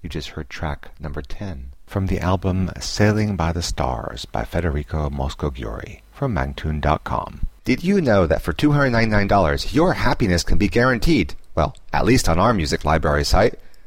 You just heard track number 10 from the album Sailing by the Stars by Federico Moscogiuri from Mangtune.com. Did you know that for $299 your happiness can be guaranteed? Well, at least on our music library site.